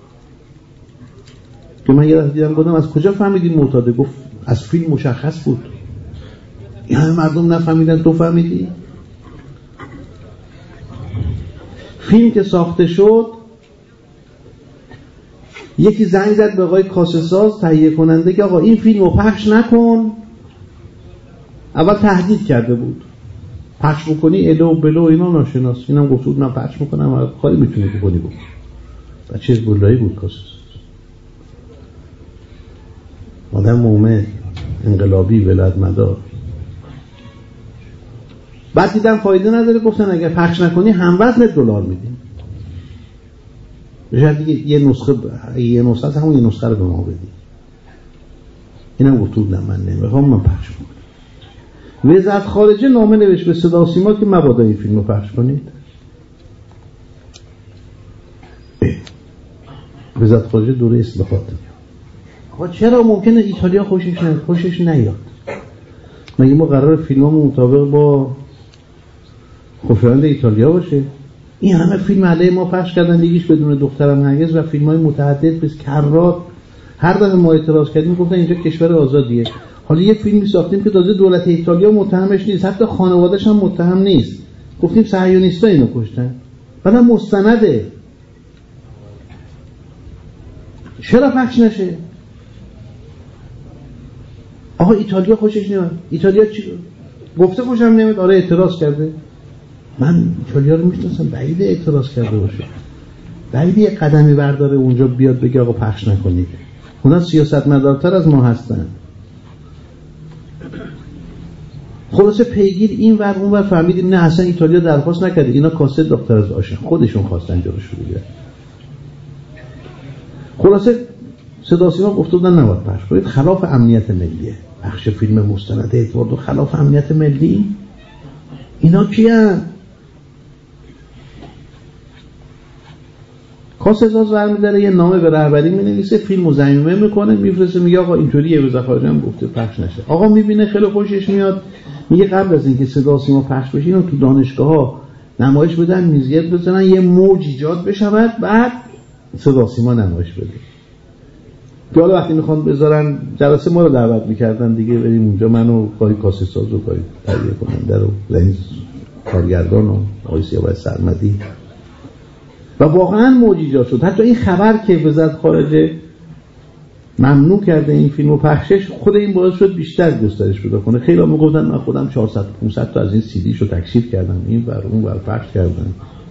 که من یه دفعه دیدم گفتم از کجا فهمیدین معتاده؟ گفت از فیلم مشخص بود. این همه مردم نفهمیدن تو فهمیدی؟ فیلم که ساخته شد یکی زنگ زد به آقای کاسه ساز تهیه کننده که آقا این فیلم رو پخش نکن. اول تهدید کرده بود پخش بکنی الو بلو اینا ناشناس. اینم گفت بود من پخش میکنم، کاری میتونی بکنی بود. بچه حزب‌اللهی بود کاسه ساز، آدم مومن انقلابی ولادمدار. بعد دیدم فایده نداره، گفتن اگر پخش نکنی هم وزن دلار میدیم. شاید دیگه یه نسخه یه نسخه از همون یه نسخه رو به ما بدی. اینم گفت بودم من نمیخوام من پخش کنم. وزارت خارجه نامه نوشت به صدا و سیما که مبادا این فیلم رو پخش کنید. وزارت خارجه دوره اصلاحات. آقا چرا ممکنه ایتالیا خوشش نیاد؟ خوشش نیاد. مگه ما قرار فیلممون مطابق با خوشایند ایتالیا باشه؟ این همه فیلم علیه ما پخش کردن، یکیش بدون دخترم هرگز و فیلم‌های متعدد بس کرات. هر دفعه ما اعتراض کردیم گفتن اینجا کشور آزادیه. حالا یه فیلمی ساختیم که تازه دولت ایتالیا متهمش نیست، حتی خانواده‌اش هم متهم نیست. گفتیم صهیونیست‌ها اینو کشتن. بعدم مستنده. چرا پخش نشه؟ آقا ایتالیا خوشش نمیاد. ایتالیا چی گفته خوشم نمیاد؟ آره اعتراض کرده. من ایتالیا رو میشناسم، بعید اعتراض کرده باشه، بعید یه قدمی برداره اونجا بیاد بگه آقا پخش نکنید. اونا سیاستمدارتر از ما هستن. خلاصه پیگیر این ور اون ور فهمیدیم نه اصلا ایتالیا درخواست نکرده، اینا کاسه دکتر از آشن خودشون خواستن جلوشو بگیرن. خلاصه صدا سیما گفته بودن نباید پخش کنید، خلاف امنیت ملیه. پخش فیلم مستند ادواردو خلاف امنیت ملی. اینا کیان؟ کاسه ساز برمی‌داره یه نامه به رهبری می‌نویسه، فیلمو ضمیمه میکنه میفرسته، میگه آقا اینطوریه، وزارت خارجه هم گفته پخش نشه. آقا میبینه خیلی خوشش میاد، میگه قبل از اینکه صدا سیما پخش بشه اینو تو دانشگاه‌ها نمایش بدن، میزگرد بزنن، یه موج ایجاد بشود، بعد صدا سیما نمایش بده. که حالا وقتی میخوان بذارن جلسه ما رو دعوت میکردن دیگه، بریم اونجا منو کاری کاسه ساز رو کاری تهیه کننده رو لنز کارگردان و آقای سیاوش سرمدی و واقعا موج ایجاد شد. حتی این خبر که وزارت خارجه ممنوع کرده این فیلمو پخشش، خود این باعث شد بیشتر گسترش پیدا کنه. خیلی ها میگفتن من خودم چهارصد پانصد تا از این سی دیشو تکثیر کردم، این بر اون بر پخش کردم،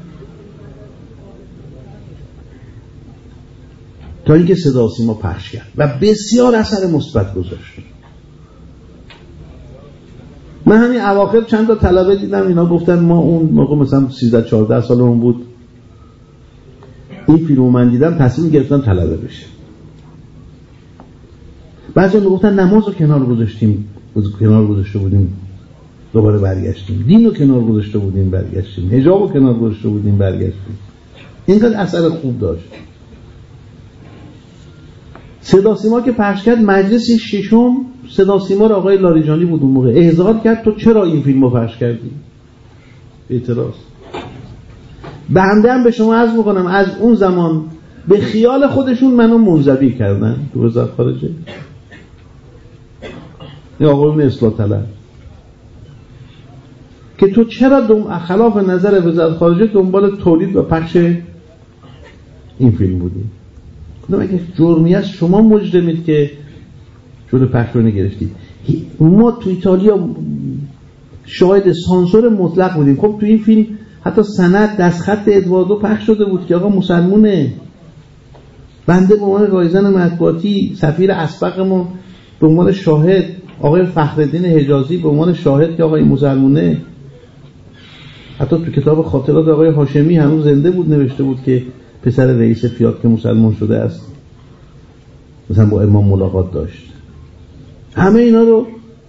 تا اینکه صدا سیما پخش کرد و بسیار اثر مثبت گذاشت. من همین اواخر چند تا طلبه دیدم اینا گفتن ما اون موقع مثلا سیزده چهارده سالمون بود این فیلمو من دیدم تصمیم گرفتم طلبه بشه. بعضی میگفتن نماز رو کنار گذاشتیم کنار گذاشته بودیم دوباره برگشتیم، دین رو کنار گذاشته بودیم برگشتیم، حجاب رو کنار گذاشته بودیم برگشتیم. اینقدر اثر خوب داشت. صدا سیما که پخش کرد مجلس ششم صدا سیما رو آقای لاریجانی بود اون موقع احضار کرد تو چرا این فیلمو پخش کردی؟ اعتراض. بنده هم به شما عرض میکنم از اون زمان به خیال خودشون منو منزوی کردن تو وزارت خارجه. این آقایون اصلاح طلب که تو چرا دم خلاف نظر وزارت خارجه دنبال تولید و پخش این فیلم بودی؟ گفتم اگه جرمی است شما مجرمید که جلو پخش رو نگرفتید. ما تو ایتالیا شاهد سانسور مطلق بودیم. خب تو این فیلم حتی سند دستخط ادواردو پخش شده بود که آقا مسلمونه. بنده به عنوان رایزن مطبوعاتی سفیر اسبقمون به عنوان شاهد، آقای فخرالدین حجازی به عنوان شاهد که آقای مسلمونه. حتی تو کتاب خاطرات آقای هاشمی هنوز زنده بود نوشته بود که پسر رئیس فیات که مسلمان شده است مثلا با امام ملاقات داشت. همه اینا رو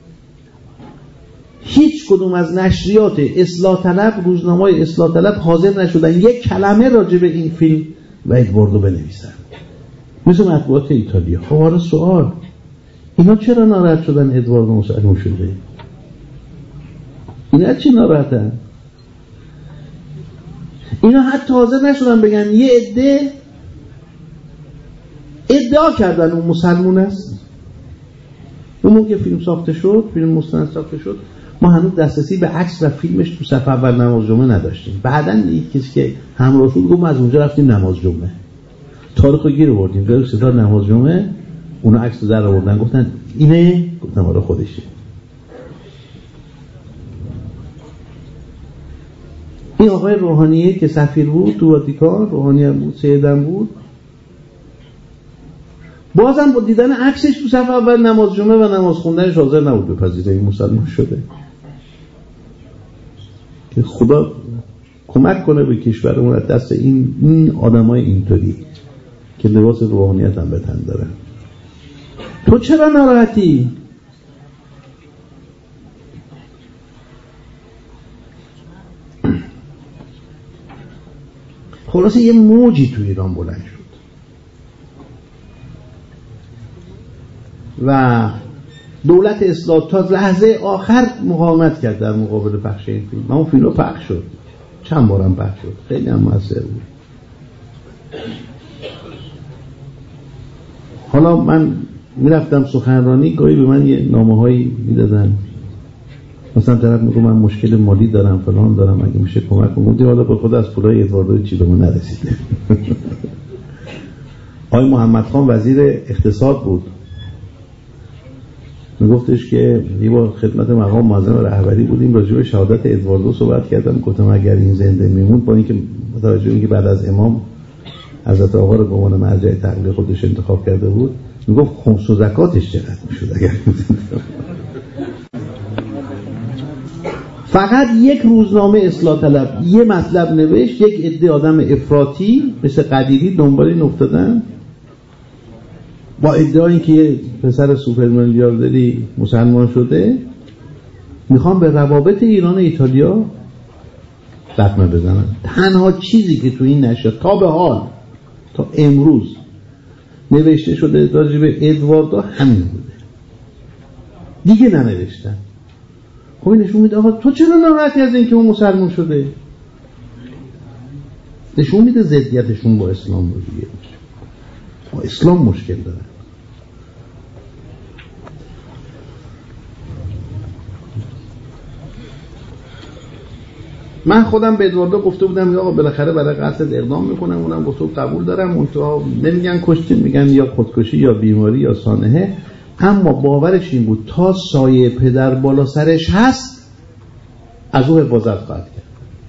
هیچ کدوم از نشریات اصلاح طلب، روزنامه‌های اصلاح طلب حاضر نشدن یک کلمه راجع به این فیلم و ادواردو بنویسن. مثل مطبوعات ایتالیا. خب حالا سوال اینا چرا ناراحت شدن ادواردو مسلمان شده؟ اینا چی ناراحتن؟ اینا حتی حاضر نشدن بگن یه عده ادعا کردن اون مسلمون است. اون موقع فیلم ساخته شد، فیلم مستند ساخته شد، ما هنوز دسترسی به عکس و فیلمش تو صفحه اول نماز جمعه نداشتیم. بعدن یک کسی که همراه شد گفت ما از اونجا رفتیم نماز جمعه. تاریخو گیر آوردیم. برای صدا نماز جمعه اونا عکس رو در آوردن گفتن اینه؟ گفتم آره خودشه. این آقای روحانیه که سفیر بود تو واتیکان، روحانی هم بود، سیدم بود، بازم با دیدن عکسش تو صفحه اول نماز جمعه و نماز خوندنش حاضر نبود بپذیره این مسلمان شده. که خدا کمک کنه به کشورمون از دست این این آدمای اینطوری که لباس روحانیت هم به تن دارن. تو چرا ناراحتی؟ خلاصه یه موجی تو ایران بلند شد و دولت اصلاح تا لحظه آخر مقاومت کرد در مقابل پخش این فیلم. اون فیلم پخش شد، چند بارم پخش شد، خیلی هم مؤثر بود. حالا من میرفتم سخنرانی، گاهی به من یه نامه هایی میدادن، مثلا طرف میگه من مشکل مالی دارم فلان دارم اگه میشه کمک کنید. حالا به خدا از پولای ادواردو چی به ما نرسیده. آقای محمد خان وزیر اقتصاد بود، میگفتش که یه بار خدمت مقام معظم رهبری بودیم راجع به شهادت ادواردو صحبت کردم. گفتم اگر این زنده میموند، با اینکه متوجه اینکه بعد از امام حضرت آقا رو به عنوان مرجع تقلید خودش انتخاب کرده بود، میگفت خمس و زکاتش چقدر میشد اگر فقط یک روزنامه اصلاح طلب یه مطلب نوشت، یک عده آدم افراطی مثل قدیری دنبال این افتادن با ادعای اینکه یه پسر سوپر میلیاردری مسلمان شده میخوان به روابط ایران و ایتالیا لطمه بزنن. تنها چیزی که تو این نشریات تا به حال تا امروز نوشته شده راجع به ادواردو همین بوده، دیگه ننوشتن. خب این نشون میده آقا تو چرا ناراحتی از اینکه اون مسلمان شده؟ نشون میده ضدیتشون با اسلام رو دیگه با اسلام مشکل دارن. من خودم به ادواردو گفته بودم یا آقا بالاخره برای قتل اقدام میکنم، اونم گفته قبول دارم، اون تو نمیگن کشتین، میگن یا خودکشی یا بیماری یا سانحه، اما باورش این بود تا سایه پدر بالا سرش هست از او حفاظت خواهد کرد.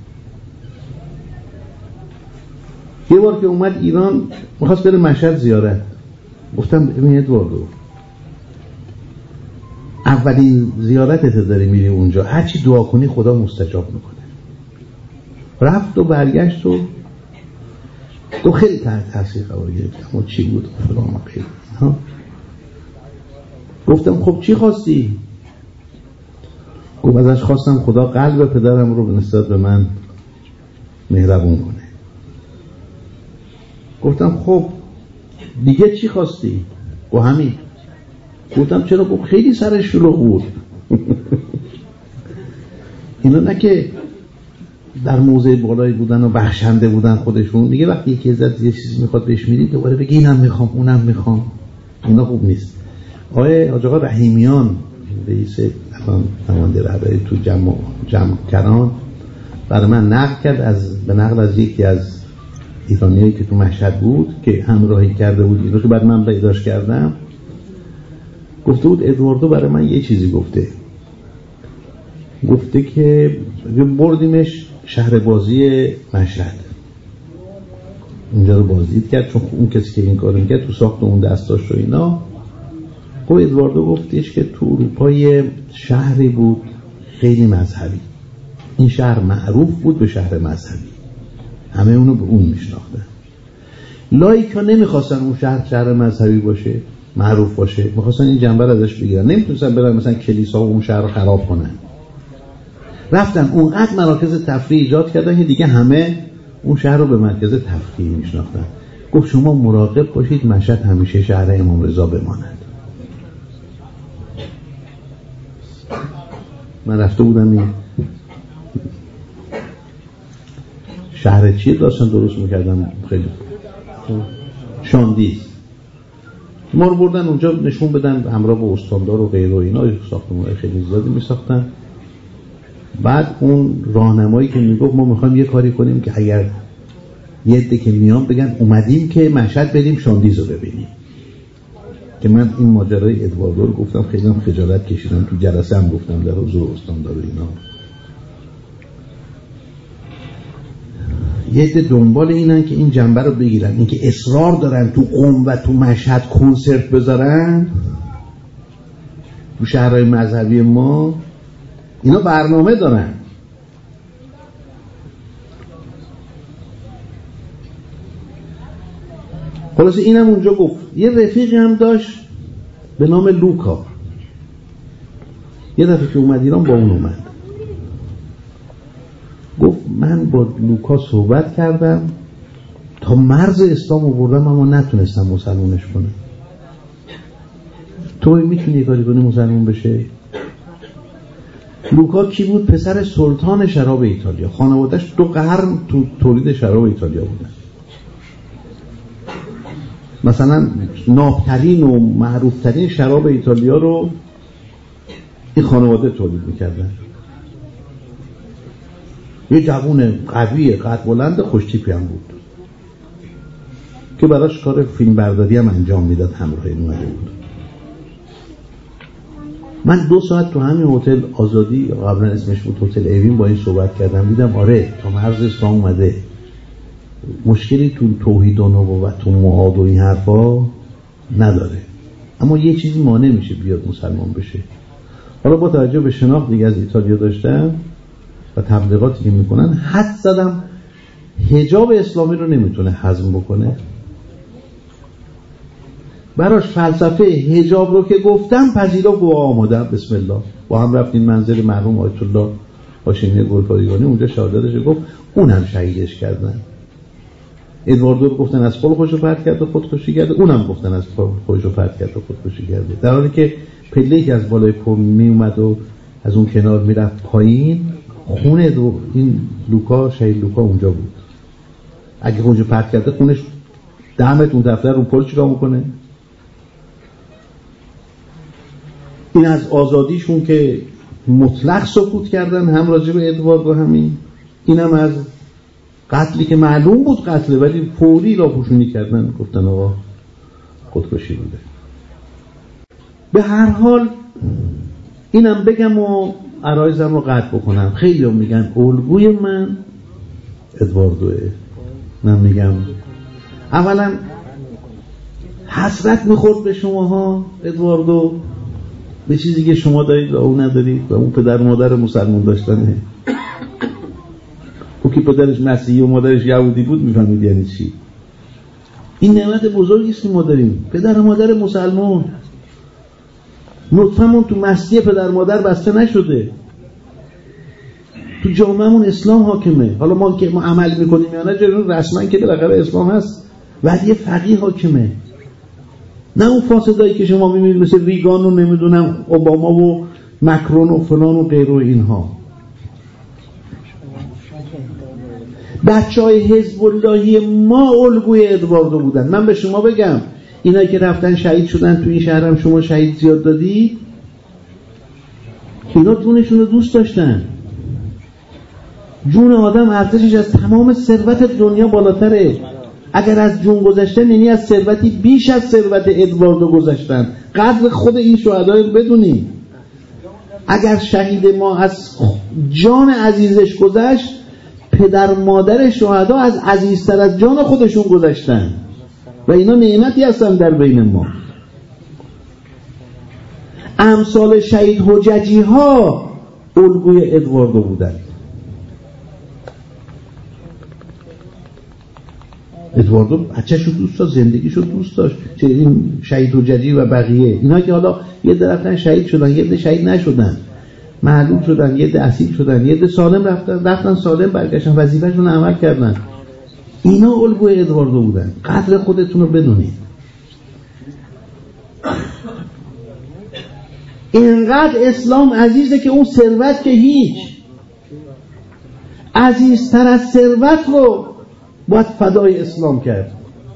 یه بار که اومد ایران میخواست بره مشهد زیارت، گفتم ببین ادواردو اولین زیارتت داری میری اونجا، هرچی دعا کنی خدا مستجاب میکنه. رفت و برگشت و تو خیلی تحت تاثیر قرار گرفتم و چی بود فلان و غیره ها. گفتم خب چی خواستی؟ گفت ازش خواستم خدا قلب پدرم رو نسبت به من مهربون کنه. گفتم خب دیگه چی خواستی؟ گفت همین. گفتم چرا؟ گفت خیلی سرش شلوغ بود. اینا نه که در موضع بالایی بودن و بخشنده بودن خودشون، دیگه وقتی یکی ازت یه چیزی میخواد بهش میدی دوباره بگی اینم میخوام اونم میخوام، اینا خوب نیست. آقای حاج آقا رحیمیان رئیس الان نماینده رهبری تو جمع جمع کران برای من نقل کرد از به نقل از یکی از ایرانیایی که تو مشهد بود که همراهی کرده بود اینو که بعد من پیداش کردم، گفته بود ادواردو برای من یه چیزی گفته گفته که بردیمش شهر بازی مشهد، اونجا رو بازدید کرد چون اون کسی که این کارو میکرد تو ساخت اون دستاش و اینا. خب ادواردو گفتش که تو اروپا یه شهری بود خیلی مذهبی، این شهر معروف بود به شهر مذهبی، همه اونو به اون میشناختن. لایکا نمیخواستن اون شهر شهر مذهبی باشه، معروف باشه، میخواستن این جنبه رو ازش بگیرن، نمیتونستن برن مثلا کلیسا و اون شهر رو خراب کنن. رفتن اونقدر مراکز تفریح ایجاد کردن که دیگه همه اون شهر رو به مرکز تفریح میشناختن. گفت شما مراقب باشید مشهد همیشه شهر امام رضا بماند. من رفته بودم این شهر چیه داشتن درست میکردم، خیلی شاندیز، ما رو بردن اونجا نشون بدن همراه با استاندار و غیره و اینا، ساختمان‌های خیلی زیادی میساختن. بعد اون راهنمایی که میگفت ما میخوایم یه کاری کنیم که اگر یه عده که میان بگن اومدیم که مشهد بریم شاندیز رو ببینیم، که من این ماجرای ادواردو رو گفتم خیلی هم خجالت کشیدم، تو جلسه هم گفتم در حضور استاندار و اینا. یه عده دنبال اینن که این جنبه رو بگیرن، این که اصرار دارن تو قم و تو مشهد کنسرت بذارن تو شهرهای مذهبی ما، اینا برنامه دارن. خلاصه اینم اونجا گفت. یه رفیقی هم داشت به نام لوکا، یه دفعه که اومد ایران با اون اومد، گفت من با لوکا صحبت کردم تا مرز اسلام آوردم اما نتونستم مسلمونش کنم. تو میتونی کاری کنی مسلمون بشه؟ لوکا کی بود؟ پسر سلطان شراب ایتالیا، خانواده‌اش دو قرن تو تولید شراب ایتالیا بودن. مثلا نابترین و معروفترین شراب ایتالیا رو این خانواده تولید میکردن. یه جوون قوی قد بلند خوشتیپی هم بود که براش کار فیلم برداری هم انجام میداد، همراه این اومده بود. من دو ساعت تو همین هتل آزادی، قبلا اسمش بود هتل اوین، با این صحبت کردم، دیدم آره تا مرز اسلام اومده، مشکلی تو توحید و نبوت و معاد و این حرفا نداره، اما یه چیزی مانع میشه بیاد مسلمان بشه. حالا با توجه به شناخت دیگه از ایتالیا داشتم و تبلیغاتی که میکنن، حد زدم حجاب اسلامی رو نمیتونه هضم بکنه. براش فلسفه حجاب رو که گفتم پذیرا گواه آمادم، بسم الله. با هم رفتیم منزل مرحوم آیت الله هاشمی گلپایگانی، اونجا شهادتش گفت، اونم شهیدش کردن. ادواردو رو گفتن از خود خوشو پرت کرد و خودکشی کرده، اونم گفتن از خودشو پرت کرد و خودکشی کرده، در حالی که پله‌ای که از بالای پل می اومد و از اون کنار میرفت پایین، خونه دو این لوکا، شهید لوکا اونجا بود. اگه خودشو پرت کرده خونش ده متر اون دفتر رو پل چیکار میکنه؟ این از آزادیشون که مطلق سکوت کردن، هم راجع به ادوارد و همین، اینم از قتلی که معلوم بود قتله ولی فوری راهپوشونی کردن، گفتن آقا خودکشی بوده. به هر حال اینم بگم و عرایزم رو قطع بکنم. خیلی هم میگن الگوی من ادواردوه. من میگم اولا حسرت میخورد به شماها ادواردو به چیزی که شما دارید و اون ندارید و اون پدر مادر مسلمان داشتنه. او که پدرش مسیحی و مادرش یهودی بود میفهمید یعنی چی. این نعمت بزرگی است که ما داریم، پدر و مادر مسلمان. نطفمون تو مستی پدر مادر بسته نشده، تو جامعهمون اسلام حاکمه. حالا ما که ما عمل میکنیم یا نه جرون رسما که بالاخره اسلام هست، ولی یه فقیه حاکمه، نه اون فاسدایی که شما میبینید مثل ریگان و نمیدونم اوباما و مکرون و فلان و غیره و اینها. بچه های حزب اللهی ما الگوی ادواردو بودن. من به شما بگم اینا که رفتن شهید شدن تو این شهرم شما شهید زیاد دادی، اینا جونشون رو دوست داشتن. جون آدم ارزشش از تمام ثروت دنیا بالاتره. اگر از جون گذشتن یعنی از ثروتی بیش از ثروت ادواردو گذشتن. قدر خود این شهدا رو بدونیم. اگر شهید ما از جان عزیزش گذشت، پدر مادر شهدا از عزیزتر از جان خودشون گذشتن و اینا نعمتی هستن در بین ما. امثال شهید حججی ها الگوی ادواردو بودن. ادواردو بچه‌شو دوست داشت، زندگیشو دوست داشت. چه این شهید حججی و بقیه اینا که حالا یه درفتن شهید شدن، یه ده شهید نشدن، معلوم شدن، یه ده اسیر شدن، یه ده سالم رفتن رفتن سالم برگشتن، وظیفه‌شون عمل کردن. اینا الگوی ادواردو بودن. قدر خودتون رو بدونید. اینقدر اسلام عزیزه که اون ثروت که هیچ، عزیزتر از ثروت رو باید فدای اسلام کرد.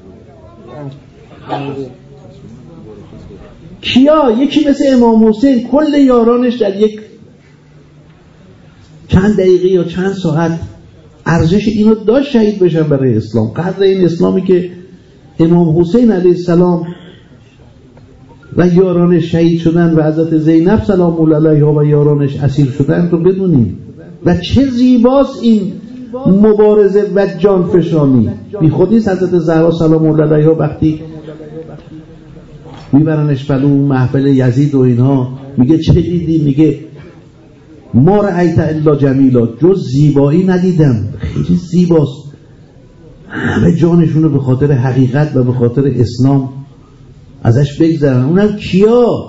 کیا؟ یکی مثل امام حسین کل یارانش در یک چند دقیقه یا چند ساعت ارزش اینو داشت شهید بشن برای اسلام. قدر این اسلامی که امام حسین علیه السلام و یارانش شهید شدن و حضرت زینب سلام الله علیها و یارانش اسیر شدن رو بدونیم. و چه زیباست این مبارزه و جانفشانی. بی خودی حضرت زهرا سلام الله علیها وقتی میبرنش بلو محفل یزید و اینها، میگه چه دیدی؟ میگه ما رأیت الا جمیلا، جز زیبایی ندیدم. خیلی زیباست. همه جانشون رو به خاطر حقیقت و به خاطر اسلام ازش بگذرن. اونم کیا؟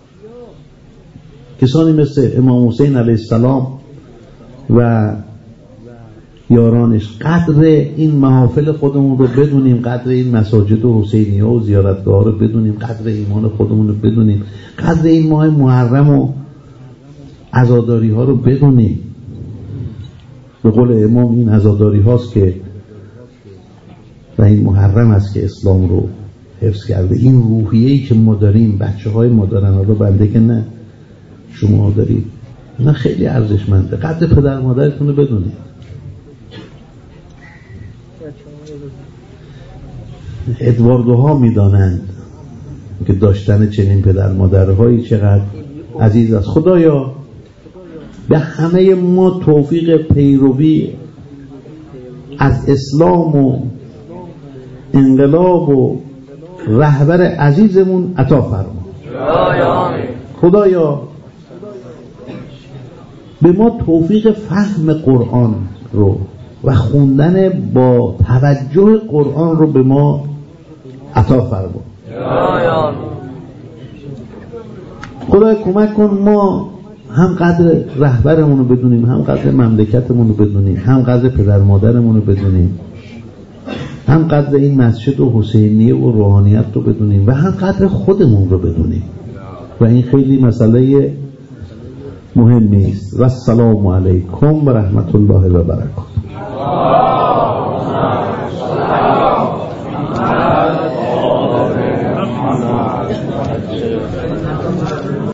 کسانی مثل امام حسین علیه السلام و یارانش. قدر این محافل خودمون رو بدونیم، قدر این مساجد و حسینیه و زیارتگاه ها رو بدونیم، قدر ایمان خودمون رو بدونیم، قدر این ماه محرم و عزاداری ها رو بدونیم. به قول امام این عزاداری هاست که و این محرم است که اسلام رو حفظ کرده. این روحیه‌ای که ما داریم، بچه های ما دارن، حالا بنده که نه، شما دارید، نه خیلی ارزشمنده. قدر پدر مادرتون رو بدونید. ادواردوها میدانند که داشتن چنین پدر مادرهایی چقدر عزیز است. خدایا به همه ما توفیق پیروی از اسلام و انقلاب و رهبر عزیزمون عطا فرما. خدایا به ما توفیق فهم قرآن رو و خوندن با توجه قرآن رو به ما عطا فرما. خدای کمک کن ما هم قدر رهبرمون رو بدونیم، هم قدر مملکتمون رو بدونیم، هم قدر پدر مادرمون رو بدونیم، هم قدر این مسجد و حسینیه و روحانیت رو بدونیم و هم قدر خودمون رو بدونیم. و این خیلی مسئله مهمی است. و السلام علیکم و رحمت الله و برکاته.